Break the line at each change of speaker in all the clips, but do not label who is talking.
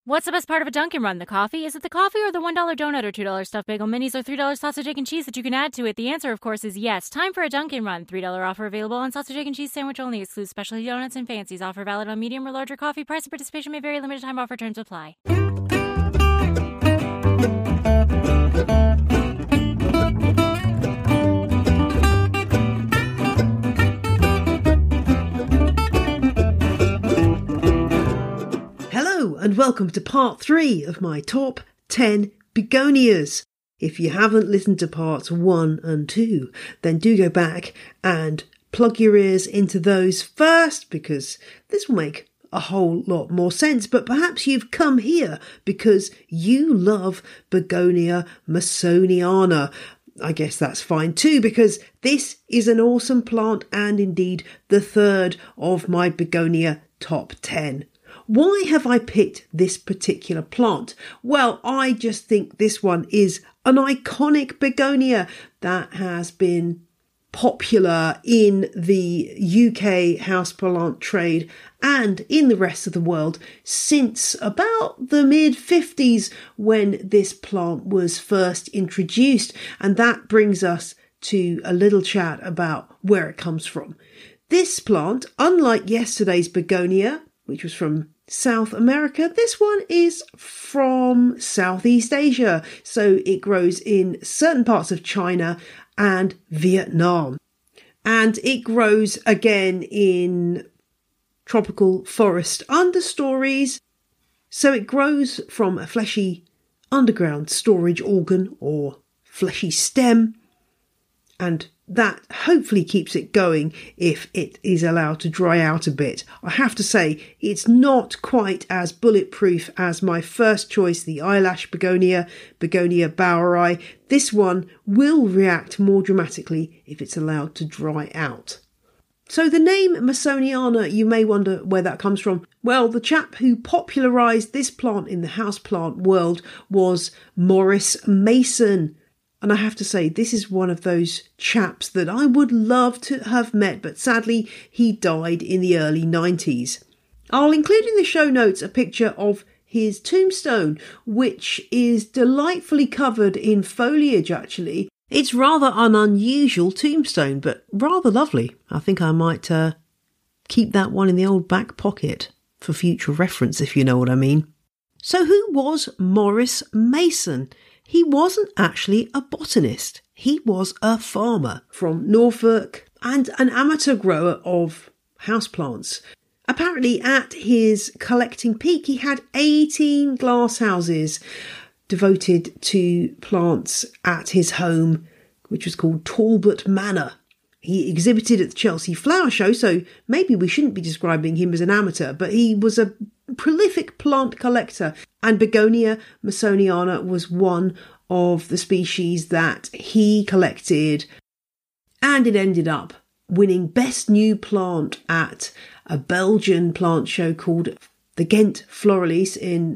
What's the best part of a Dunkin' Run? The coffee? Is it the coffee or the $1 donut or $2 stuffed bagel minis or $3 sausage, egg, and cheese that you can add to it? The answer, of course, is yes. Time for a Dunkin' Run. $3 offer available on sausage, egg, and cheese sandwich only. Excludes specialty donuts and fancies. Offer valid on medium or larger coffee. Price and participation may vary. Limited time offer. Terms apply.
And welcome to part 3 of my top 10 begonias. If you haven't listened to parts 1 and 2, then do go back and plug your ears into those first, because this will make a whole lot more sense. But perhaps you've come here because you love Begonia Masoniana. I guess that's fine too, because this is an awesome plant and indeed the third of my begonia top 10. Why have I picked this particular plant? Well, I just think this one is an iconic begonia that has been popular in the UK houseplant trade and in the rest of the world since about the mid-50s when this plant was first introduced. And that brings us to a little chat about where it comes from. This plant, unlike yesterday's begonia, which was from South America, this one is from Southeast Asia. So it grows in certain parts of China and Vietnam. And it grows again in tropical forest understories. So it grows from a fleshy underground storage organ or fleshy stem. And that hopefully keeps it going if it is allowed to dry out a bit. I have to say, it's not quite as bulletproof as my first choice, the eyelash begonia, Begonia boweri. This one will react more dramatically if it's allowed to dry out. So the name Masoniana, you may wonder where that comes from. Well, the chap who popularised this plant in the houseplant world was Morris Mason. And I have to say, this is one of those chaps that I would love to have met, but sadly, he died in the early 90s. I'll include in the show notes a picture of his tombstone, which is delightfully covered in foliage, actually. It's rather an unusual tombstone, but rather lovely. I think I might keep that one in the old back pocket for future reference, if you know what I mean. So who was Morris Mason? He wasn't actually a botanist. He was a farmer from Norfolk and an amateur grower of houseplants. Apparently at his collecting peak, he had 18 glasshouses devoted to plants at his home, which was called Talbot Manor. He exhibited at the Chelsea Flower Show, so maybe we shouldn't be describing him as an amateur, but he was a prolific plant collector, and Begonia Masoniana was one of the species that he collected, and it ended up winning Best New Plant at a Belgian plant show called the Ghent Floralis in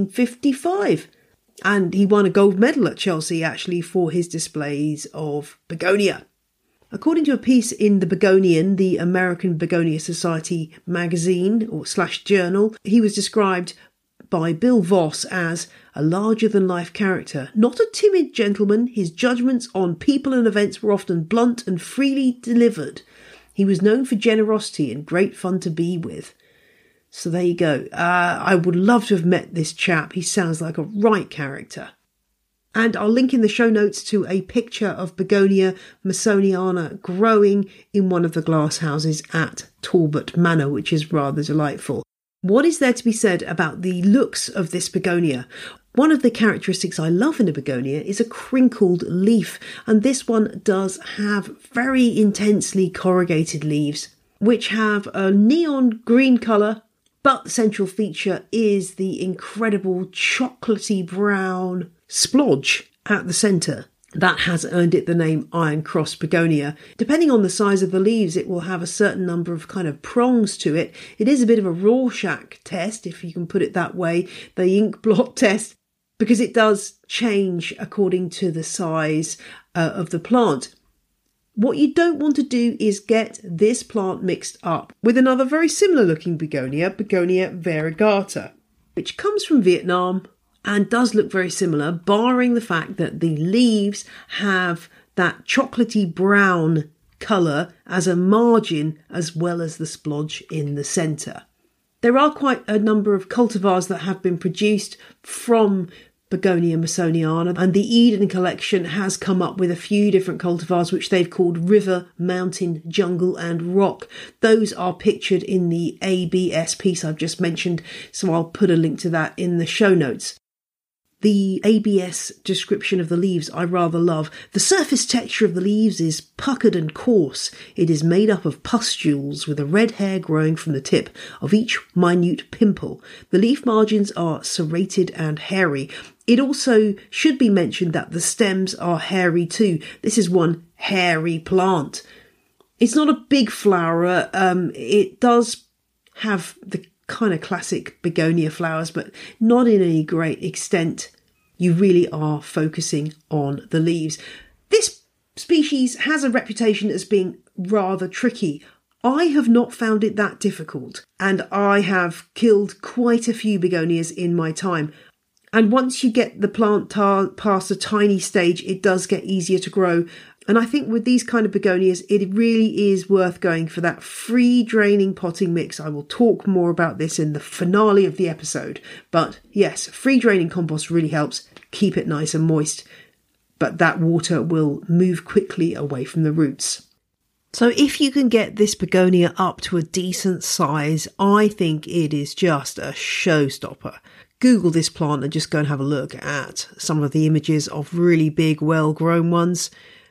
1955. And he won a gold medal at Chelsea actually for his displays of begonia. According to a piece in the Begonian, the American Begonia Society magazine or / journal, he was described by Bill Voss as a larger-than-life character. Not a timid gentleman, his judgments on people and events were often blunt and freely delivered. He was known for generosity and great fun to be with. So there you go. I would love to have met this chap. He sounds like a right character. And I'll link in the show notes to a picture of Begonia Masoniana growing in one of the glass houses at Talbot Manor, which is rather delightful. What is there to be said about the looks of this begonia? One of the characteristics I love in a begonia is a crinkled leaf, and this one does have very intensely corrugated leaves, which have a neon green colour, but the central feature is the incredible chocolatey brown splodge at the centre. That has earned it the name Iron Cross begonia. Depending on the size of the leaves, it will have a certain number of kind of prongs to it. It is a bit of a Rorschach test, if you can put it that way, the ink blot test, because it does change according to the size of the plant. What you don't want to do is get this plant mixed up with another very similar looking begonia, Begonia variegata. which comes from Vietnam and does look very similar, barring the fact that the leaves have that chocolatey brown colour as a margin as well as the splodge in the centre. There are quite a number of cultivars that have been produced from Begonia Masoniana, and the Eden collection has come up with a few different cultivars which they've called River, Mountain, Jungle and Rock. Those are pictured in the ABS piece I've just mentioned, so I'll put a link to that in the show notes. The ABS description of the leaves I rather love. The surface texture of the leaves is puckered and coarse. It is made up of pustules with a red hair growing from the tip of each minute pimple. The leaf margins are serrated and hairy. It also should be mentioned that the stems are hairy too. This is one hairy plant. It's not a big flower. It does have the kind of classic begonia flowers, but not in any great extent. You really are focusing on the leaves. This species has a reputation as being rather tricky. I have not found it that difficult, and I have killed quite a few begonias in my time. And once you get the plant past a tiny stage, it does get easier to grow. And I think with these kind of begonias, it really is worth going for that free draining potting mix. I will talk more about this in the finale of the episode. But yes, free draining compost really helps keep it nice and moist. But that water will move quickly away from the roots. So if you can get this begonia up to a decent size, I think it is just a showstopper. Google this plant and just go and have a look at some of the images of really big, well-grown ones.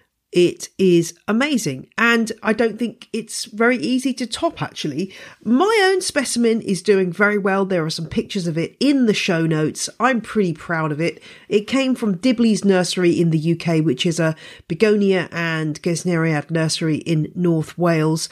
It is amazing, and I don't think it's very easy to top, actually. My own specimen is doing very well. There are some pictures of it in the show notes. I'm pretty proud of it. It came from Dibley's Nursery in the UK, which is a begonia and gesneriad nursery in North Wales,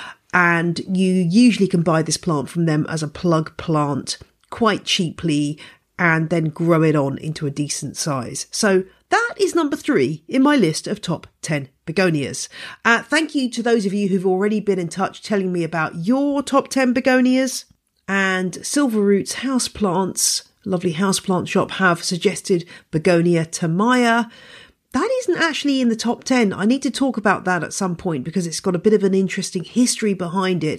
and you usually can buy this plant from them as a plug plant quite cheaply and then grow it on into a decent size. So that is number 3 in my list of top 10 begonias. Thank you to those of you who've already been in touch telling me about your top 10 begonias. And Silverroots Houseplants, lovely houseplant shop, have suggested Begonia Tamaya. That isn't actually in the top 10. I need to talk about that at some point because it's got a bit of an interesting history behind it.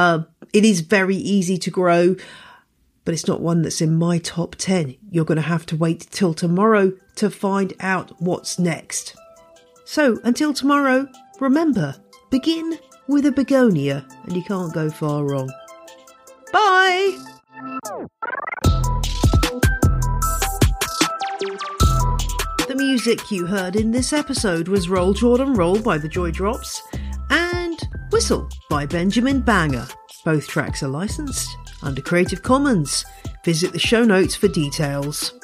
It is very easy to grow, but it's not one that's in my top 10. You're going to have to wait till tomorrow to find out what's next. So until tomorrow, remember, begin with a begonia and you can't go far wrong. Bye! The music you heard in this episode was Roll Jordan Roll by the Joy Drops and Whistle by Benjamin Banger. Both tracks are licensed under Creative Commons. Visit the show notes for details.